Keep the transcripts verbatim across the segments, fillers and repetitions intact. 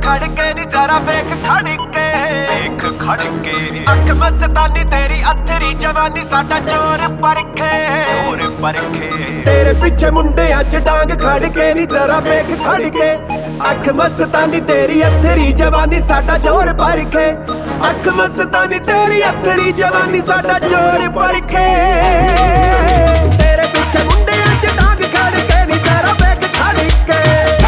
ਖੜ ਕੇ ਨੀ ਜ਼ਰਾ ਵੇਖ ਖੜ ਕੇ ਵੇਖ ਖੜ ਕੇ ਅੱਖ ਮਸਤਾਨੀ ਤੇਰੀ ਅਥਰੀ ਜਵਾਨੀ ਸਾਡਾ ਜ਼ੋਰ ਪਰਖੇ ਜ਼ੋਰ ਪਰਖੇ ਤੇਰੇ ਪਿੱਛੇ ਮੁੰਡਿਆਂ ਚ ਡਾਂਗ ਖੜ ਕੇ ਨੀ ਜ਼ਰਾ ਵੇਖ ਖੜ ਕੇ ਅੱਖ ਮਸਤਾਨੀ ਤੇਰੀ ਅਥਰੀ ਜਵਾਨੀ ਸਾਡਾ ਜ਼ੋਰ ਪਰਖੇ ਅੱਖ ਮਸਤਾਨੀ ਤੇਰੀ ਅਥਰੀ ਜਵਾਨੀ ਸਾਡਾ ਜ਼ੋਰ ਪਰਖੇ ਤੇਰੇ ਪਿੱਛੇ ਮੁੰਡਿਆਂ ਚ ਡਾਂਗ ਖੜ ਕੇ ਨੀ ਜ਼ਰਾ ਵੇਖ ਖੜ ਕੇ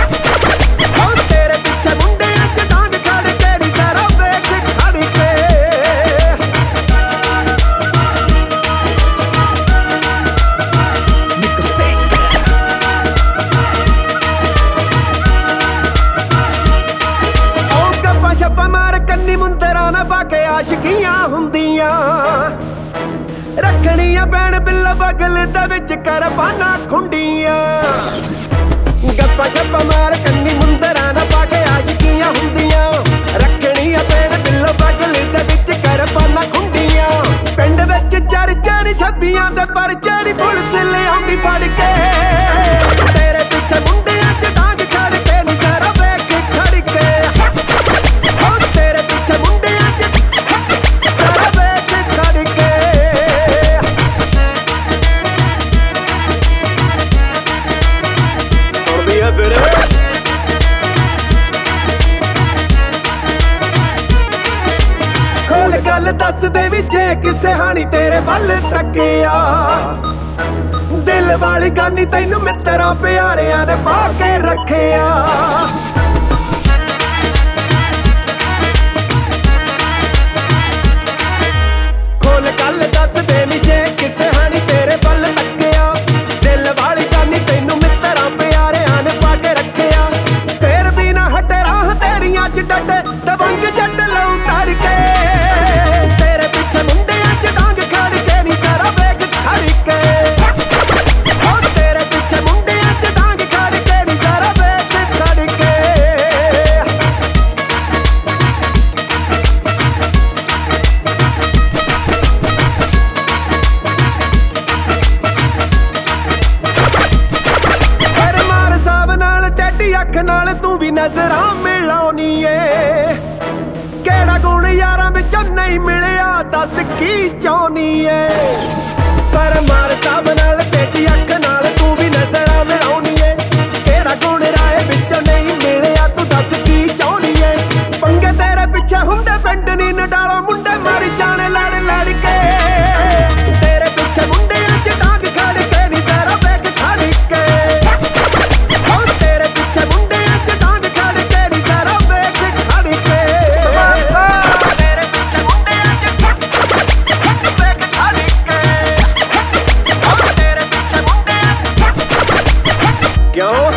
ਆਸ਼ਕੀਆਂ ਹੁੰਦੀਆਂ ਰੱਖਣੀਆਂ ਬੈਣ ਬਿੱਲ ਬਗਲ ਦੇ ਵਿੱਚ ਕਰਬਾਨਾ ਖੁੰਡੀਆਂ ਗੱਪਾਂ ਛੱਪਾਂ ਮਾਰ ਕੰਨੀ ਮੁੰਦਰਾਂ ਨਾ ਪਾ ਕੇ ਆਸ਼ਕੀਆਂ ਹੁੰਦੀਆਂ ਰੱਖਣੀਆਂ ਬੈਣ ਬਿੱਲ ਬਗਲ ਦੇ ਵਿੱਚ ਕਰਬਾਨਾ ਖੁੰਡੀਆਂ ਪਿੰਡ ਵਿੱਚ ਚਰਚਾ ਨੀ ਛੱਬੀਆਂ ਦੇ ਪਰਚੇ ਨੀ ਪੁਲਿਸ ਲਿਆਉਂਦੀ ਫੜ ਕੇ ਤੇਰੇ ਪਿੱਛੇ ਮੁੰਡਿਆਂ ਚ ਡਾਂਗ ਖੜ ਕੇ ਨੀ ਜ਼ਰਾ ਵੇਖ ਖੜ ਕੇ ਖੋਲ ਗੱਲ ਦੱਸ ਦੇ ਵੀ ਜੇ ਕਿਸੇ ਹਾਣੀ ਤੇਰੇ ਵੱਲ ਤੱਕਿਆ ਦਿਲ ਵਾਲੀ ਗਾਨੀ ਤੈਨੂੰ ਮਿੱਤਰਾਂ ਪਿਆਰਿਆਂ ਨੇ ਪਾ ਕੇ ਰੱਖਿਆ ਖੋਲ ਗੱਲ ਦੱਸ ਦੇ ਵੀ ਜੇ ਕਿਸੇ ਹਾਣੀ ਤੇਰੇ ਵੱਲ ਤੱਕਿਆ ਦਿਲ ਵਾਲੀ ਗਾਨੀ ਤੈਨੂੰ ਮਿੱਤਰਾਂ ਪਿਆਰਿਆਂ ਨੇ ਪਾ ਕੇ ਰੱਖਿਆ ਫੇਰ ਵੀ ਨਾ ਹਟੇ ਰਾਹ ਤੇਰੀਆਂ ਚ ਡੱਡੇ ਦਬੰਗ ਜੱਟ ਲਊ ਤਰ ਕੇ ਤੇਰੇ ਪਿੱਛੇ ਮੁੰਡਿਆਂ ਚ ਡਾਂਗ ਖੜ ਕੇ ਨੀ ਜ਼ਰਾ ਵੇਖ ਖੜ ਕੇ ਉਹ ਤੇਰੇ ਪਿੱਛੇ ਮੁੰਡਿਆਂ ਚ ਡਾਂਗ ਖੜ ਕੇ ਨੀ ਜ਼ਰਾ ਵੇਖ ਖੜ ਕੇ ਫਿਰ ਮਾਰ ਸਾਹਿਬ ਨਾਲ ਟੇਢੀ ਅੱਖ ਨਾਲ ਤੂੰ ਵੀ ਨਜ਼ਰਾਂ ਮਿਲਾਉਣੀ ਏ ਕਿਹੜਾ ਗੁਣ ਯਾਰਾਂ ਵਿੱਚੋਂ ਨਹੀਂ ਮਿਲਿਆ ਦੱਸ ਕੀ ਚਾਹੁੰਨੀ ਏ ਪਰ ਮਾਰ ਸਾਹਿਬ ਨਾਲ ਟੇਢੀ ਅੱਖ ਨਾਲ ਤੂੰ ਵੀ ਨਜ਼ਰਾਂ ਮਿਲਾਉਣੀ ਏ ਕਿਹੜਾ ਗੁਣ ਰਾਏ ਵਿੱਚੋਂ ਨਹੀਂ ਮਿਲਿਆ ਤੂੰ ਦੱਸ ਕੀ ਚਾਹੁੰਨੀ ਏ ਪੰਗੇ ਤੇਰੇ ਪਿੱਛੇ ਹੁੰਦੇ ਪਿੰਡ ਨੀ ਨਡਾਲਾ ਮੁੰਡੇ ਮਰ ਜਾਣੇ ਲੜ ਲੜ ਕੇ ਤੇਰੇ ਪਿੱਛੇ ਮੁੰਡਿਆਂ ਚ ਡਾਂਗ ਖੜ ਕੇ ਨੀ ਜ਼ਰਾ ਵੇਖ ਖੜ ਕੇ ਉਹ ਤੇਰੇ ਪਿੱਛੇ ਮੁੰਡਿਆਂ ਚ ਡਾਂਗ ਖੜ ਕੇ ਨੀ ਜ਼ਰਾ ਵੇਖ ਖੜ ਕੇ ਕਿਉਂ